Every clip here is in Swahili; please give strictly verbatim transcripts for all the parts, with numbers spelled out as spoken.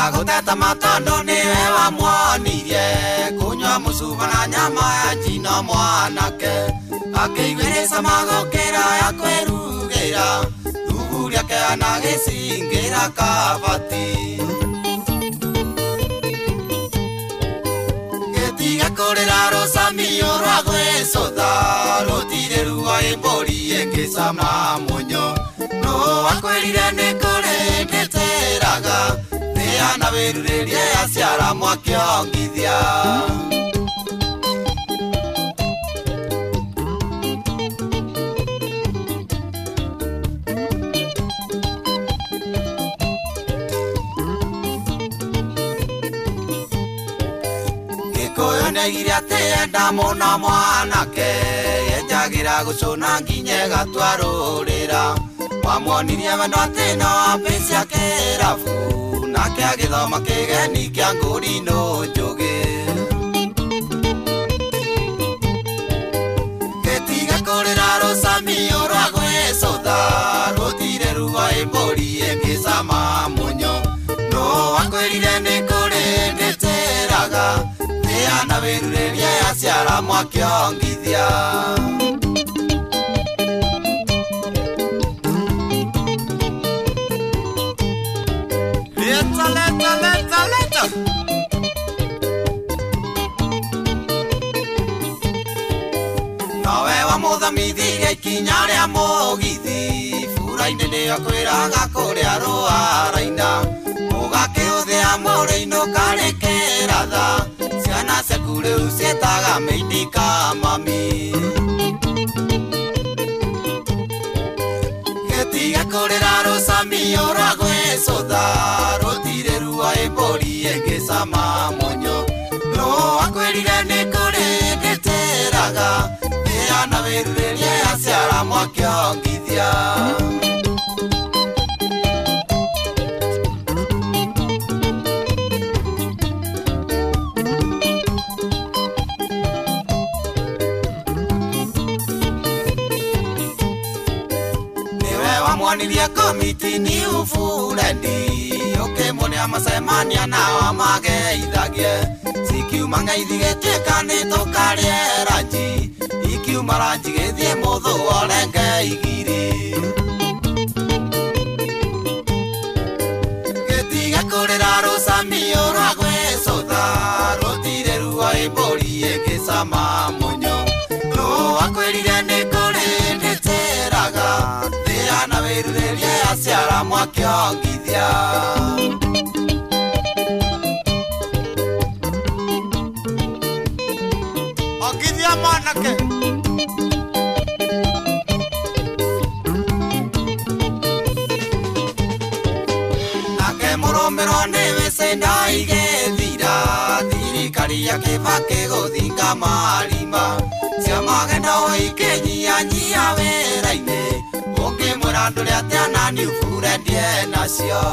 Aguteta matondo niwe wamwonirie kunywa mucuba na nyama ya njino mwanake akĩiguĩrĩca magũkĩra ya kwĩrugĩra thubu rĩake anagĩcingĩra kabati gĩtiga kũrĩra rũcamio rwa gwĩcũtha rũtirĩ ruo ĩmbũri ĩngĩcama mũnyo no wakwĩrire nĩ kũrĩ ndĩtĩraga na wĩrurĩrie aciara mwakĩongithia Gĩkũyũ nĩaigire atĩ enda mũno mwanake yenjagĩra gũcũna nginya ĩgatwarũrĩra wamwonirie wendo atĩ no ambĩcia kĩrabu nake agĩthoma kĩgeni kĩa ngũri no njũgĩ gĩtiga kũrĩra rũcamio rwa gwĩcũtha rũtirĩ ruo ĩmbũri ĩngĩcama mũnyo no wakwĩrire nĩ kũrĩ ndĩtĩraga thĩa na wĩrurĩrie aciara mwakĩongithia Leta, leta, leta, leta Nowe wa mũthamithirie ikinya rĩa mũgithi Fura-inĩ nĩyo kwĩraga kũrĩa rũara-ina Ũgakĩhũthĩa mũrĩ-inũ karĩ kĩratha Ciana ciaku rĩu ciĩtaga mĩindika mami Gĩtiga kũrĩra rũcamio rwa gwĩcũtha rũtirĩ ruo ĩmbũri ĩngĩcama mũnyo no wakwĩrire nĩ kũrĩ ndĩtĩraga thĩa na wĩrurĩrie aciara mwakĩongithia Wamwonirie komiti ni ufurendi Ũkĩmuonia macemania nao mageithagie Cikiuma ng'aithi gĩtuĩka nĩ tũkarĩe ranji Ikiuma ranji gĩthiĩ mũthũ orenge igiri Gĩtiga kũrĩra rũcamio rwa gwĩcũtha rũtirĩ ruo ĩmbũri ĩngĩcama mũnyo no wakwĩrire nĩ kũrĩ ndĩtĩraga na wĩrurĩrie aciara mwakĩongithia Ongithia mwanake Nake mũrũmĩrwo nĩ wĩcĩnda igĩthira thirikari ya Kĩbakĩ gũthinga marima cia magendo ikĩnyihanyihia wĩra-inĩ Ũkĩmwĩra ndũrĩ atĩa na nĩ ubure ndie nacio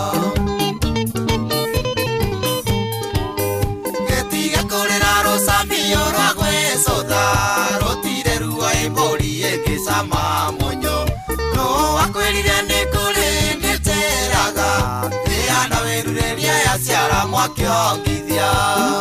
Gĩtiga kũrĩra rũcamio rwa gwĩcũtha rũtirĩ ruo ĩmbũri ĩngĩcama mũnyo no wakwĩrire nĩ kũrĩ ndĩtĩraga thĩa na wĩrurĩrie aciara mwakĩongithia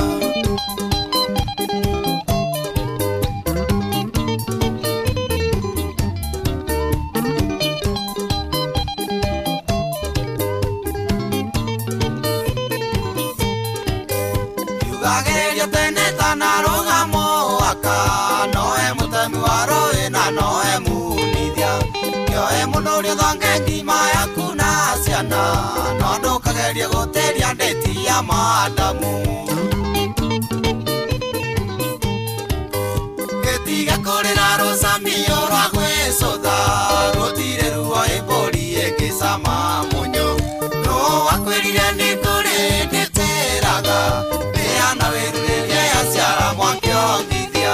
Agĩrĩrio tene tanarũgamo aka noe mũtemi wa rũĩ na noe munithia kĩoe mũno ũrĩa ũthonge ngima yaku na ciana no ndũkagerie gũtĩria ndĩti ya madamu Gĩtiga kũrĩra rũcamio rwa gwĩcũtha rũtirĩ ruo ĩmbũri ĩngĩcama mũnyo no wakwĩrire nĩ kũrĩ ndĩtĩraga na wĩrurĩrie aciara mwakĩongithia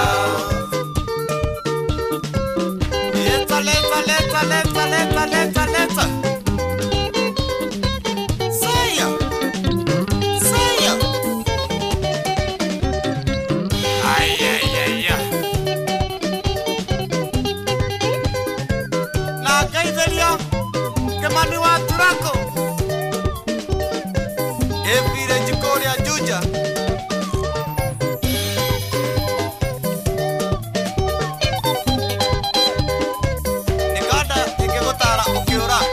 Leta, leta, leta, leta, leta, leta, leta Saya Saya Ay, ay, ay, ay La Gaidelia Que manu a Turaco Every Tulia. Nikanda ikigutara ukiura